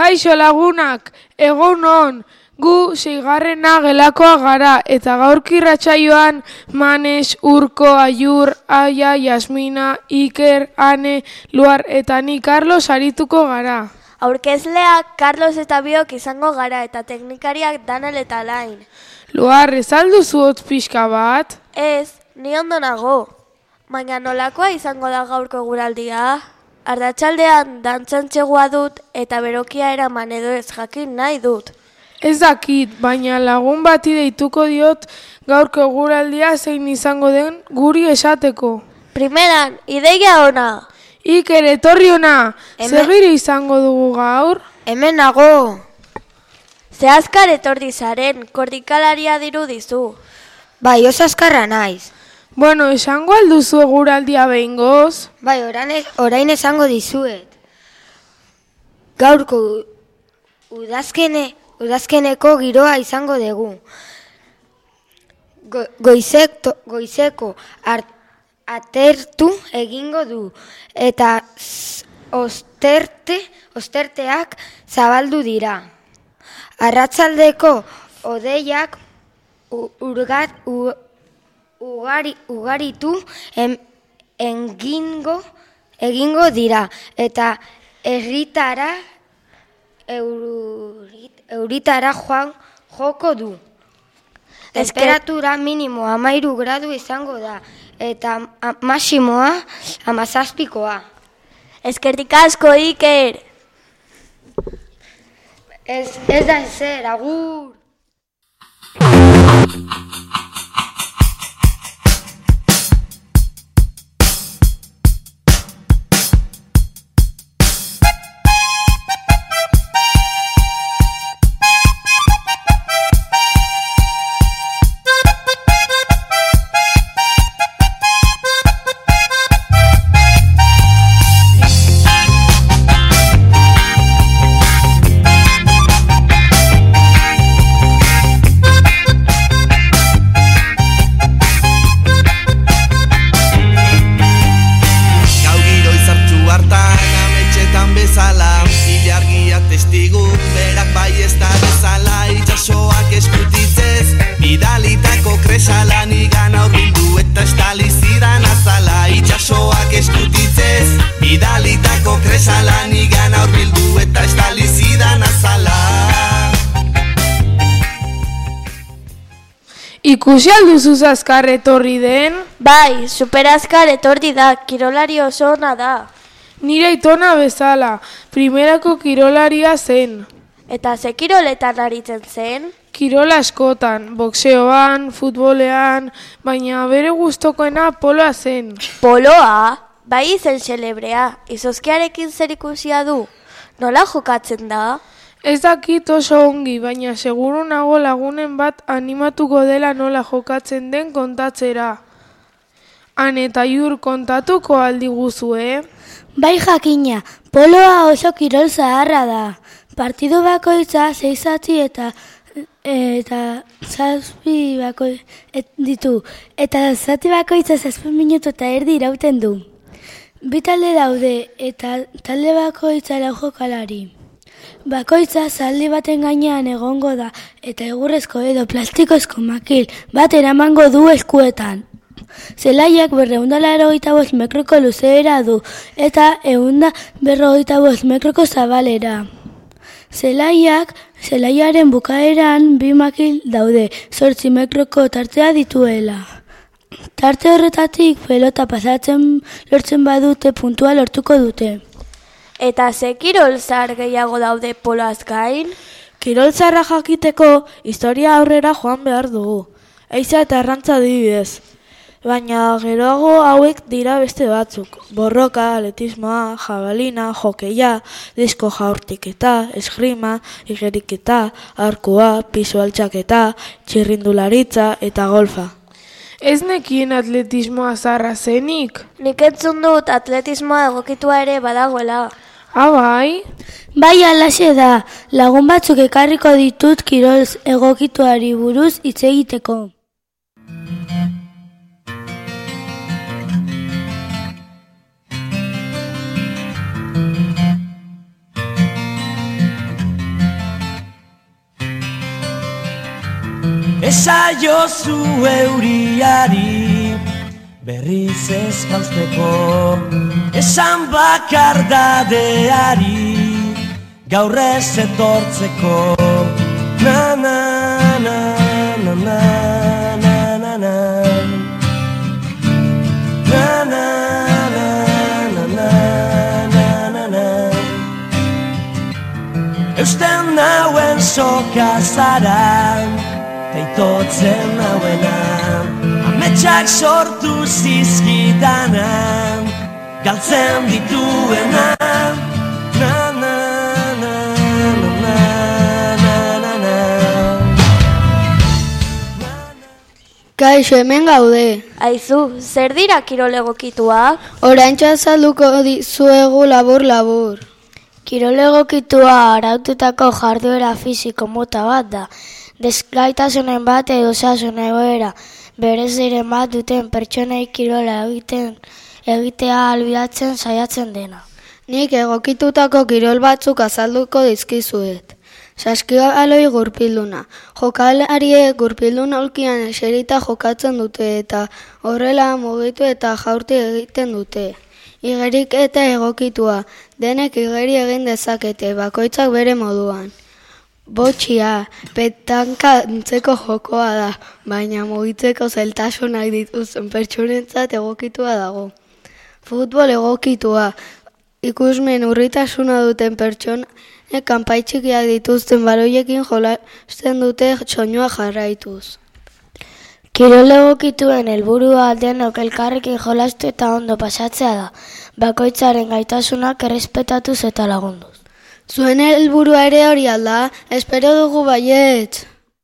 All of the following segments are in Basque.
Kaixo lagunak, egun on, gu 6. gelakoa gara, eta gaurko irratsaioan Manes, Urko, Aiur, Aia, Yasmina, Iker, Ane, Luar eta ni Carlos arituko gara. Aurkezleak Carlos eta biok izango gara eta teknikariak Danel eta Lain. Luar, ez alduzu hotz pixka bat? Ez, ni ondo nago. Baina nolakoa izango da gaurko eguraldia? Arratsaldean dantzantzegua dut eta berokia eraman edo ez jakin nahi dut. Ez dakit, baina lagun bati deituko diot gaurko eguraldia zein izango den guri esateko. Primeran, ideia ona. Iker, etorri ona, zegire izango dugu gaur? Hemen nago. Zehazkar etorri zaren, kordikalaria dirudizu. Bai, oso azkarra naiz. Bueno, esango alduzu eguraldia behingoz? Bai, orain esango dizuet. Gaurko udazkeneko giroa izango dugu. Goizeko atertu egingo du eta osterteak zabaldu dira. Arratsaldeko hodeiak ugaritu egingo dira eta euritara joko du. Temperatura minimo 13 gradu izango da eta maximoa 17koa. Eskerrik asko, Iker. Ez da ezer, agur. Ikusi alduzu azkar etorri den? Bai, superazkar etorri da, kirolari oso ona da. Nire aitona bezala, primerako kirolaria zen. Eta ze kiroletan aritzen zen? Kirola askotan, boxeoan, futbolean, baina bere gustokoena poloa zen. Poloa? Bai zen xelebrea, izozkiarekin zer ikusia du. Nola jokatzen da? Ez dakit oso ongi, baina seguru nago lagunen bat animatuko dela nola jokatzen den kontatzera. Ane eta Aiur kontatuko aldiguzu, Bai jakina, poloa oso kirol zaharra da. Partidu bakoitza 6 zati eta 7 ditu. Eta zati bakoitza 7 minutu eta erdi irauten du. Bi talde daude eta talde bakoitza 4 jokalari. Bakoitza zaldi baten gainean egongo da eta egurrezko edo plastikozko makil bat eramango du eskuetan. Zelaiak 285 metroko luzeera du eta 155 metroko zabalera. Zelaiaren bukaeran 2 makil daude, 8 metroko tartea dituela. Tarte horretatik pelota pasatzen lortzen badute puntua lortuko dute. Eta ze kirol zahar gehiago daude poloaz gain? Kirol zaharra jakiteko historia aurrera joan behar dugu. Eiza eta arrantza adibidez. Baina geroago hauek dira beste batzuk. Borroka, atletismoa, jabalina, hokeia, disko jaurtiketa, esgrima, igeriketa, arkua, pisu altxaketa, txirrindularitza eta golfa. Ez nekien atletismoa zaharra zenik? Nik entzun dut atletismoa egokitua ere badagoela. Bai? Bai alaxe da, lagun batzuk ekarriko ditut kirol egokituari buruz hitz egiteko. Esaiozu euriari berriz ez jausteko, esan bakardadeari gaur ez etortzeko. Na na na na na na na na na na na na na na na. Eusten nauen soka zara, teitotzen nauena, ametsak sortu zizkidana, galtzen dituena. Na na na na na na na. Kaixo, hemen gaude. Aizu, zer dira kirol egokituak? Oraintxe azalduko dizuegu labur-labur. Kirol egokitua araututako jarduera fisiko mota bat da. Desgaitasunen bat edo osasun egoera bereziren bat duten pertsonei kirola egitea ahalbidetzen saiatzen dena. Nik egokitutako kirol batzuk azalduko dizkizuet. Saskibaloi gurpilduna. Jokalariek gurpildun aulkian eserita jokatzen dute eta horrela mugitu eta jaurti egiten dute. Igerik eta egokitua, denek igeri egin dezakete, bakoitzak bere moduan. Botxia, petanka antzeko jokoa da, baina mugitzeko zailtasunak dituzten pertsonentzat egokitua dago. Futbol egokitua, ikusmen urritasuna duten pertsonek kanpai txikiak dituzten baloiekin jolasten dute soinua jarraituz. Kirol egokituen helburua denok elkarrekin jolastu eta ondo pasatzea da, bakoitzaren gaitasunak errespetatuz eta lagunduz. Zuen helburua ere hori alda, espero dugu baietz.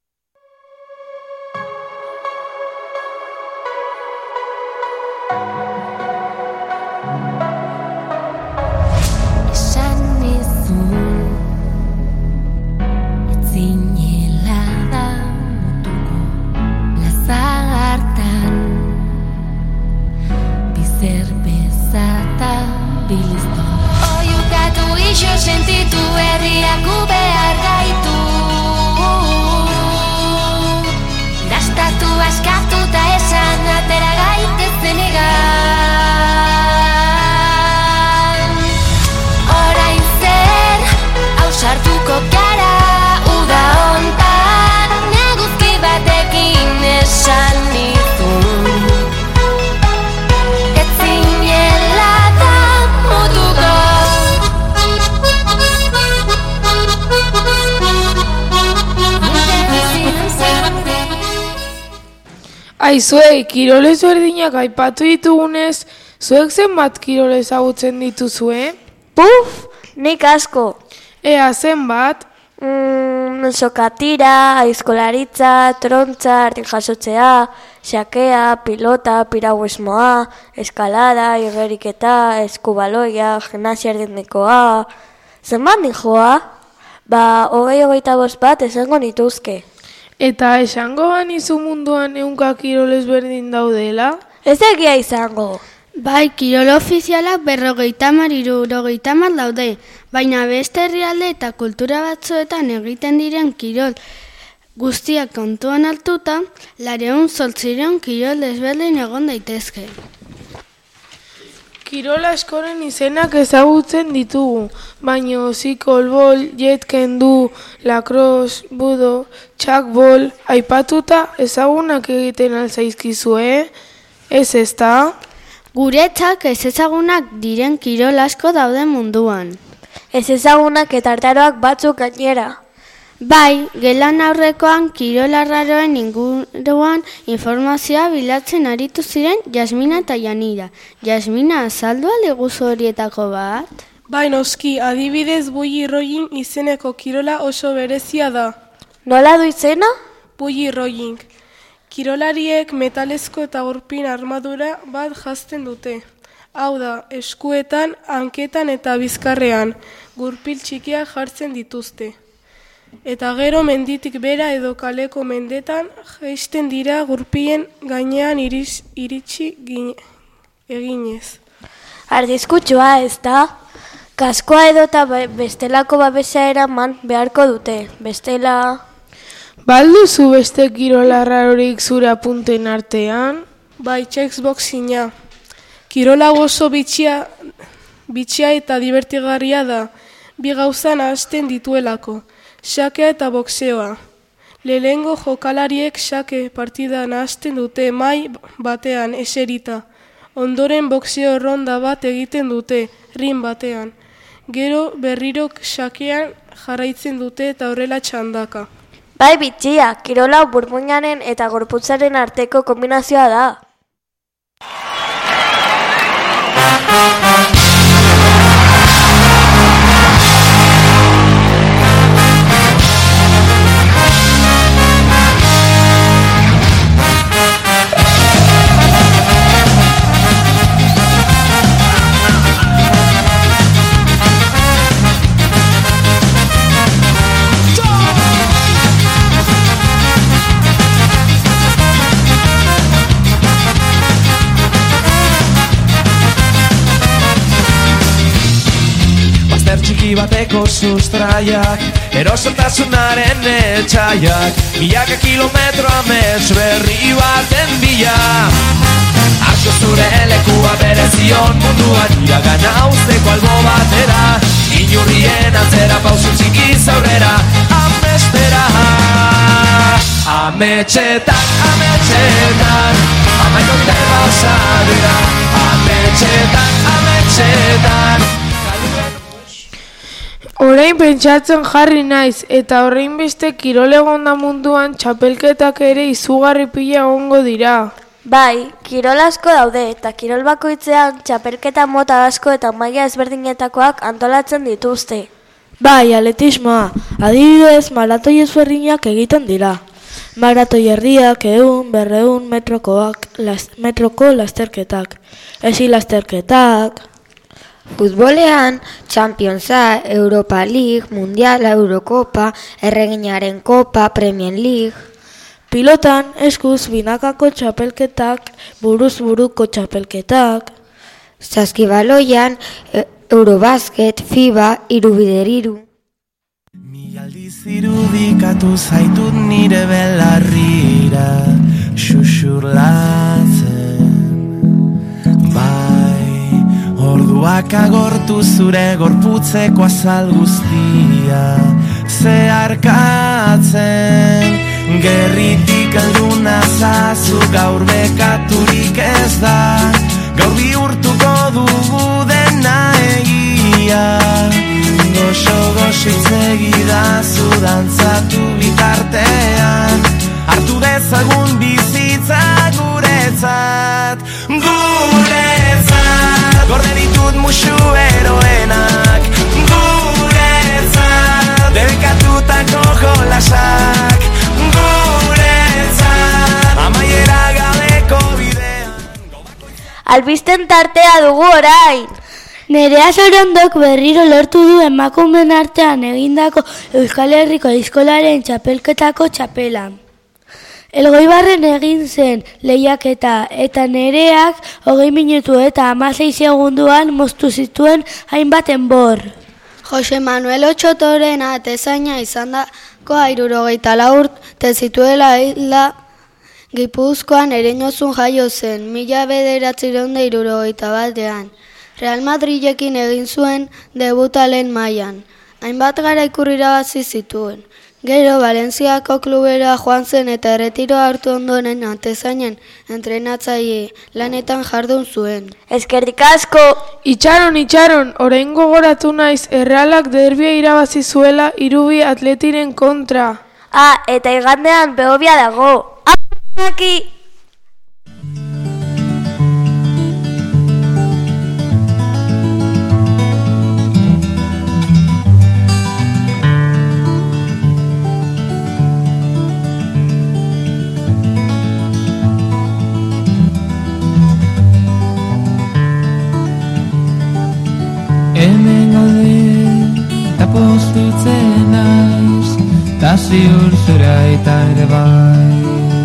Sentitu herriak behar gaitu, dastatu askatu eta esan atera gaitezen egan. Orain zer, ausartuko gara uda hontan, neguzki batekin esan nizun. Etzinela da mutuko. Aizue, kirol ezberdinak aipatu ditugunez, zuek zenbat kirol ezagutzen dituzue? Puf, nik asko. Ea zenbat? Sokatira, aizkolaritza, trontza, artik jasotzea, xakea, pilota, piraguismoa, eskalada, igeriketa, eskubaloia, gimnasia erdindekoa. Zenbat nijoa? 20-25 bat esango nituzke. Eta esango banizu munduan ehunka kirol ezberdin daudela? Ez egia izango. Bai, kirol ofizialak 50-60 daude, baina beste herrialde eta kultura batzuetan egiten diren kirol guztiak kontuan hartuta, 200 kirol ezberdin egon daitezke. Kirol askoren izenak ezagutzen ditugu, baina zikolbol, jetkendu, lacrosse, budo, txakbol, aipatuta ezagunak egiten alzaizkizue, ez ezta? Guretzak ez ezagunak diren kirol asko daude munduan. Ez ezagunak eta artaroak batzuk gainera. Bai, gelan aurrekoan kirol arraroen inguruan informazioa bilatzen aritu ziren Jasmina eta Janira. Jasmina, azaldu aliguzu horietako bat? Bai, noski, adibidez bully rolling izeneko kirola oso berezia da. Nola du izena? Bully rolling. Kirolariek metalezko eta gurpin armadura bat janzten dute. Hau da, eskuetan, hanketan eta bizkarrean, gurpil txikiak jartzen dituzte. Eta gero menditik bera edo kaleko mendetan jaisten dira gurpien gainean iritsi eginez. Arriskutsua ez da? Kaskoa edota bestelako babesa eraman beharko dute, bestela... Balduzu beste kirolarrarorik zure apunten artean? Bai, Xboxina. Kirola oso bitxia eta divertigarria da, bi gauza nahasten dituelako, xakea eta boxeoa. Lehengo jokalariek xake partida nahasten dute mai batean eserita. Ondoren boxeo ronda bat egiten dute, rin batean. Gero berrirok xakean jarraitzen dute eta horrela txandaka. Bai bitxia, kirola burmuinaren eta gorputzaren arteko kombinazioa da. Txiki bateko sustraiak, erosotasunaren etxaiak, milaka kilometro amets berri baten bila. Hartu zure lekua berezion munduan, iragana usteko albo batera, inurrien atzera pausu txiki zaurrera, amestera. Ametxetan, ametxetan, amaikote bauza dira, ametxetan, ametxetan. Orain pentsatzen jarri naiz, eta horrein beste kirol egonda munduan txapelketak ere izugarri pila egongo dira. Bai, kirol asko daude, eta kirol bakoitzean txapelketa mota asko eta maila ezberdinetakoak antolatzen dituzte. Bai, atletismoa, adibidez maratoi ezberdinak egiten dira. Maratoi erdiak, 100-200 metroko lasterketak, esi lasterketak. Futbolean, Championsa, Europa League, Mundiala, Eurokopa, Erreginaren Kopa, Premier League. Pilotan, eskuz binakako txapelketak, buruz buruko txapelketak. Saskibaloian, Eurobasket, FIBA, 3x3. Mila aldiz irudikatu zaitut nire belarrira, xuxurlatzen. Orduak agortu zure gorputzeko azal guztia zeharkatzen. Gerritik alduna zazu gaur bekaturik ez da, gaur bihurtuko dugu dena egia. Goxo-goxo itzegidazu dantzatu bitartean, hartu dezagun bizitza guretzat, gorde ditut musu eroenak, guretzat, debekatutako jolasak, guretzat, amaiera gabeko bidean. Albisten tartea dugu orain! Nerea Sorondok berriro lortu du emakumeen artean egindako Euskal Herriko Eskolaren txapelketako txapela. Elgoibarren egin zen lehiaketa eta Nereak 20 minutu eta 16 segunduan moztu zituen hainbat enbor. Jose Manuel Otxotoren atezaina izandako 74 urte zituela hilda Gipuzkoan Ereñozun jaio zen 1971ean. Real Madridekin egin zuen debuta lehen mailan. Hainbat garaikur irabazi zituen. Gero, Valentziako klubera joan zen eta erretiroa hartu ondoren atezainen entrenatzaile lanetan jardun zuen. Eskerrik asko! Itxaron, orain gogoratu naiz Errealak derbia irabazi zuela Irubi Atletiren kontra. Eta igandean Behobia dago. Aquí! Hemen gaude, eta postutzen naiz, ta ziur zura eta ere bai.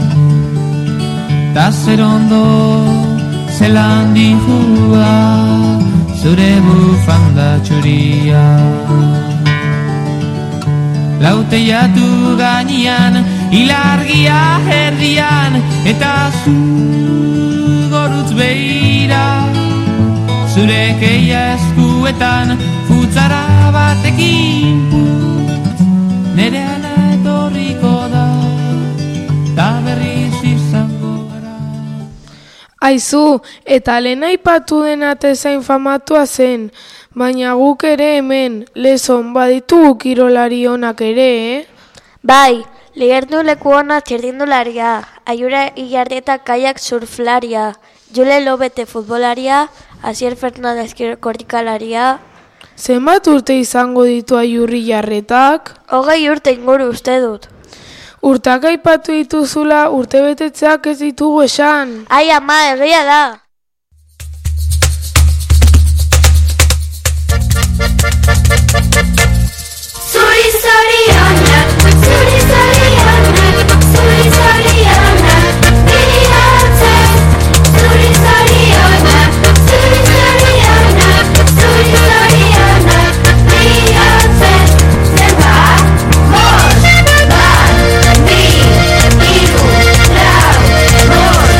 Ta zer ondo, zelan dihua, zure bufanda txuria. Lauteiatu gainean, ilargia erdian, eta zu gorutz behira. Zure keia eskuetan, futzara batekin putz, nere ana etorriko da, ta berriz izango gara. Aizu, eta lehen aipatu dena tezain famatua zen, baina guk ere hemen, Lezon baditugu kirolari onak ere, Bai, ligertu leku ona txerdindularia, Aiura Ilarrieta kaiak surflaria, Jule Lobete futbolaria, Asier Fernandez korrikalaria. Zenbat urte izango ditu Aiurri Jarretak? 20 urte inguru uste dut. Urtak aipatu dituzula urtebetetzeak ez ditugu esan. Ai ama, egia da. Zuri zorionak, zuri zorionak, zuri zorionak, bilatzen. Zuri zorionak, zuri zorionak, zuri zorionak, bilatzen. Zenbat, bost, bat, bi, hiru, lau, bost.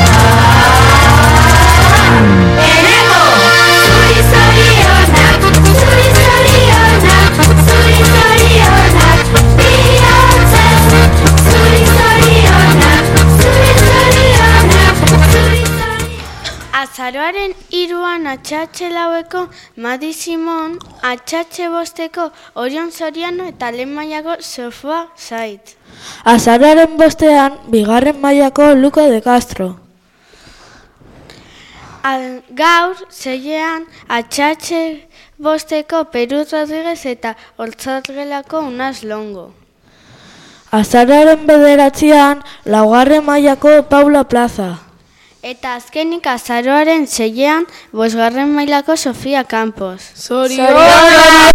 Eneko, zuri zorionak, zuri zorionak, zuri zorionak, bilatzen. Zuri zorionak, zuri zorionak, zuri zorionak. Azaroaren 3an atxatxe laueko Madi Simon, atxatxe 5eko Orion Soriano eta lehen mailako Sofua Zait. Azaroaren 5ean, 2. mailako Luko de Castro. Gaur, 6ean, atxatxe 5eko Peru Rodriguez eta Oltzargelako Unaz Longo. Azaroaren 9ean, 2. mailako Paula Plaza. Eta azkenik azaroaren 6ean, 5. mailako Sofia Campos. Zorionak!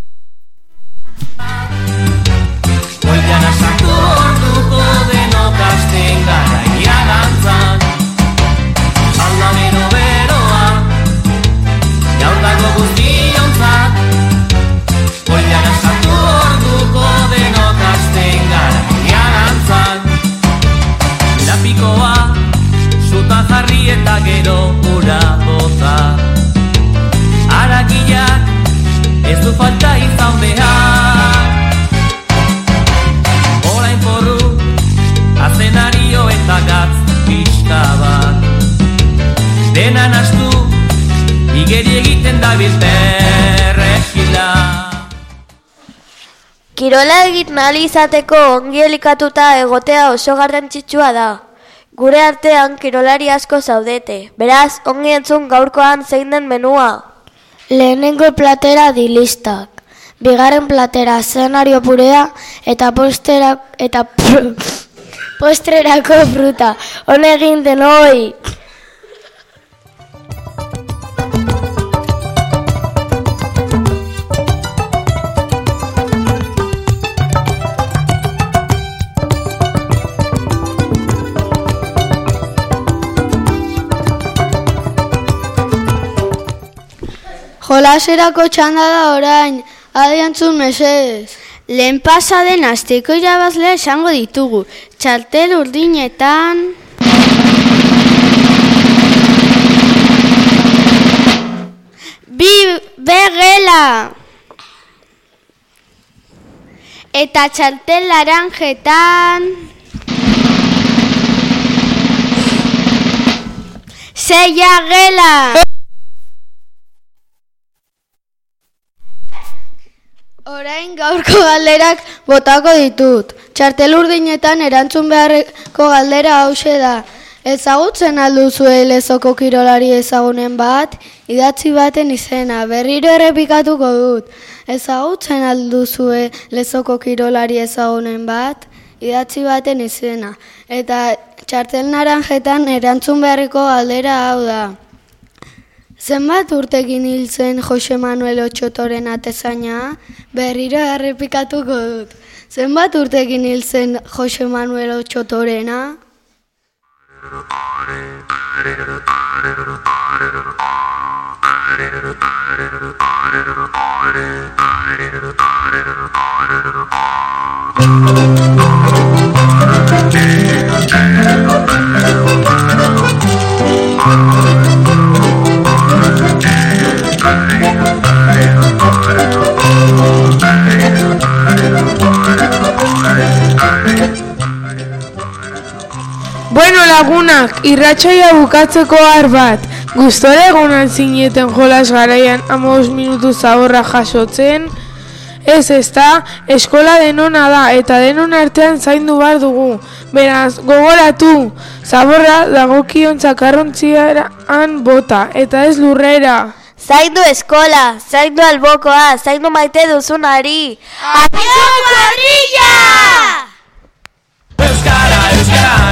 Goian asartu orduko denok asten garaia dantzan. Alda bero-beroa, gaur dago guztiontzat. Goian asartu orduko denok asten garaia dantzan. Lapikoa, zutan jarri eta gero ura bota. Aragiak ez du falta izan behar. Orain porru, azenario eta gatz pixka bat. Dena nastu, igeri egiten dabil perrexila. Kirola egin ahal izateko ongi elikatuta egotea oso garrantzitsua da. Gure artean kirolari asko zaudete, beraz ongi entzun gaurkoan zein den menua. Lehenengo platera dilistak, 2. platera zenario purea eta postrerako fruta. Hone egin denoi! Jolaserako txanda da orain, adiantzun mesedez. Lehen pasaden asteko irabazlea esango ditugu. Txartel urdinetan... Begela! Eta txartel laranjetan... Seia gela! Orain gaurko galderak botako ditut. Txartel urdinetan erantzun beharreko galdera hauxe da. Ezagutzen alduzue Lezoko kirolari ezagunen bat, idatzi baten izena, berriro errepikatuko dut. Ezagutzen alduzue Lezoko kirolari ezagunen bat, idatzi baten izena. Eta txartel naranjetan erantzun beharreko galdera hau da. Zenbat urtekin hil zen Jose Manuel Otxotoren atezaina? Berriro errepikatuko dut. Zenbat urtekin hil zen Jose Manuel Otxotorena? Bueno lagunak, irratsaioa bukatzeko har bat. Gustora egon altzineten jolas garaian 15 minutu zaborra jasotzen? Ez ezta, eskola denona da eta denon artean zaindu behar dugu. Beraz, gogoratu, zaborra dagokion txakarrontzian bota eta ez lurrera. Zaindu eskola, zaindu albokoa, zaindu maite duzunari. ¡Adiós, cuadrilla! Euskara, euskara,